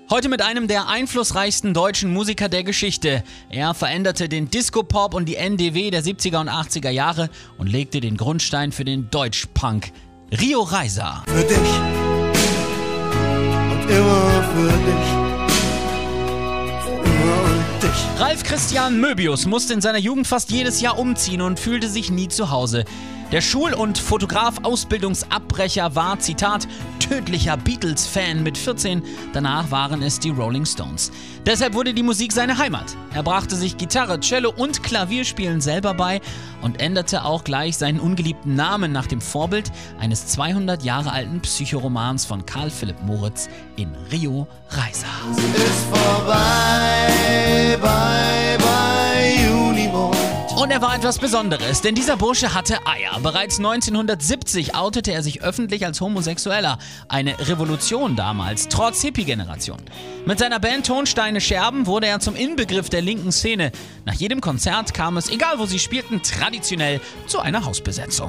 Heute mit einem der einflussreichsten deutschen Musiker der Geschichte. Er veränderte den Disco-Pop und die NDW der 70er und 80er Jahre und legte den Grundstein für den Deutschpunk. Rio Reiser. Für dich und immer für dich. Für immer und dich. Ralf Christian Möbius musste in seiner Jugend fast jedes Jahr umziehen und fühlte sich nie zu Hause. Der Schul- und Fotograf-Ausbildungsabbrecher war, Zitat, tödlicher Beatles-Fan mit 14. Danach waren es die Rolling Stones. Deshalb wurde die Musik seine Heimat. Er brachte sich Gitarre, Cello und Klavierspielen selber bei und änderte auch gleich seinen ungeliebten Namen nach dem Vorbild eines 200 Jahre alten Psychoromans von Karl Philipp Moritz in Rio Reiser. Ist vorbei, bye, bye, Junimond. Und er war etwas Besonderes, denn dieser Bursche hatte Eier. Bereits 1970 outete er sich öffentlich als Homosexueller. Eine Revolution damals, trotz Hippie-Generation. Mit seiner Band Tonsteine Scherben wurde er zum Inbegriff der linken Szene. Nach jedem Konzert kam es, egal wo sie spielten, traditionell zu einer Hausbesetzung.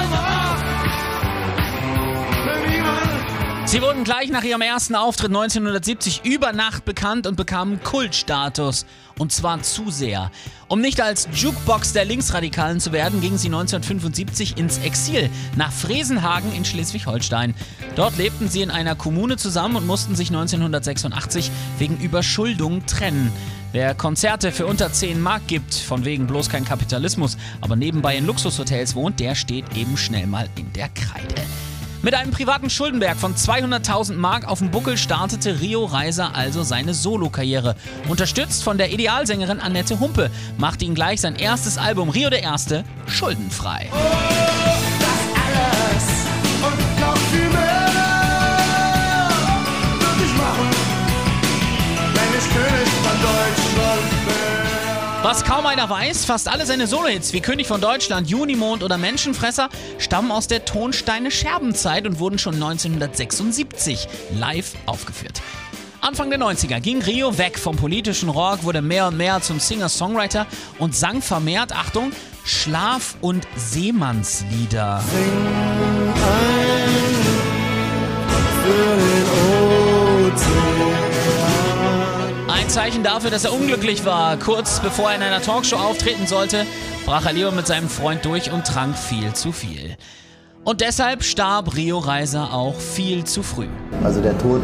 Sie wurden gleich nach ihrem ersten Auftritt 1970 über Nacht bekannt und bekamen Kultstatus. Und zwar zu sehr. Um nicht als Jukebox der Linksradikalen zu werden, gingen sie 1975 ins Exil nach Fresenhagen in Schleswig-Holstein. Dort lebten sie in einer Kommune zusammen und mussten sich 1986 wegen Überschuldung trennen. Wer Konzerte für unter 10 Mark gibt, von wegen bloß kein Kapitalismus, aber nebenbei in Luxushotels wohnt, der steht eben schnell mal in der Kreide. Mit einem privaten Schuldenberg von 200.000 Mark auf dem Buckel startete Rio Reiser also seine Solokarriere. Unterstützt von der Idealsängerin Annette Humpe machte ihn gleich sein erstes Album Rio der Erste schuldenfrei. Oh, das alles und noch viel mehr würde ich machen, wenn ich König von Deutschland wäre. Was kaum einer weiß, fast alle seine Solohits wie König von Deutschland, Junimond oder Menschenfresser stammen aus der Tonsteine Scherbenzeit und wurden schon 1976 live aufgeführt. Anfang der 90er ging Rio weg vom politischen Rock, wurde mehr und mehr zum Singer-Songwriter und sang vermehrt, Achtung, Schlaf- und Seemannslieder. Sing ein für den Ozean. Ein Zeichen dafür, dass er unglücklich war. Kurz bevor er in einer Talkshow auftreten sollte, brach er lieber mit seinem Freund durch und trank viel zu viel. Und deshalb starb Rio Reiser auch viel zu früh. Also der Tod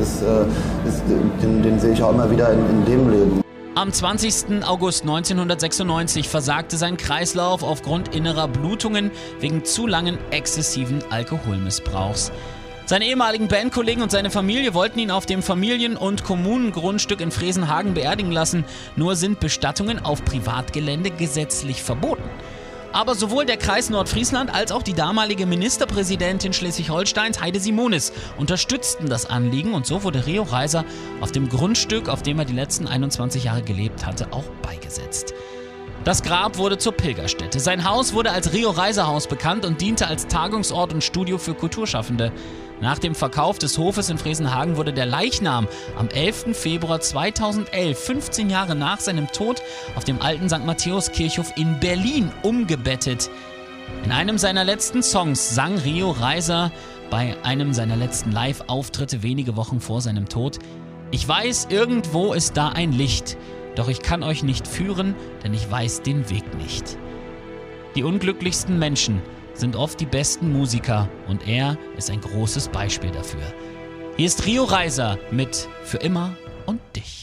den sehe ich auch immer wieder in dem Leben. Am 20. August 1996 versagte sein Kreislauf aufgrund innerer Blutungen wegen zu langen exzessiven Alkoholmissbrauchs. Seine ehemaligen Bandkollegen und seine Familie wollten ihn auf dem Familien- und Kommunengrundstück in Fresenhagen beerdigen lassen, nur sind Bestattungen auf Privatgelände gesetzlich verboten. Aber sowohl der Kreis Nordfriesland als auch die damalige Ministerpräsidentin Schleswig-Holsteins Heide Simonis unterstützten das Anliegen und so wurde Rio Reiser auf dem Grundstück, auf dem er die letzten 21 Jahre gelebt hatte, auch beigesetzt. Das Grab wurde zur Pilgerstätte. Sein Haus wurde als Rio-Reiser-Haus bekannt und diente als Tagungsort und Studio für Kulturschaffende. Nach dem Verkauf des Hofes in Fresenhagen wurde der Leichnam am 11. Februar 2011, 15 Jahre nach seinem Tod, auf dem alten St. Matthäus-Kirchhof in Berlin umgebettet. In einem seiner letzten Songs sang Rio Reiser bei einem seiner letzten Live-Auftritte wenige Wochen vor seinem Tod: Ich weiß, irgendwo ist da ein Licht. Doch ich kann euch nicht führen, denn ich weiß den Weg nicht. Die unglücklichsten Menschen sind oft die besten Musiker und er ist ein großes Beispiel dafür. Hier ist Rio Reiser mit Für immer und dich.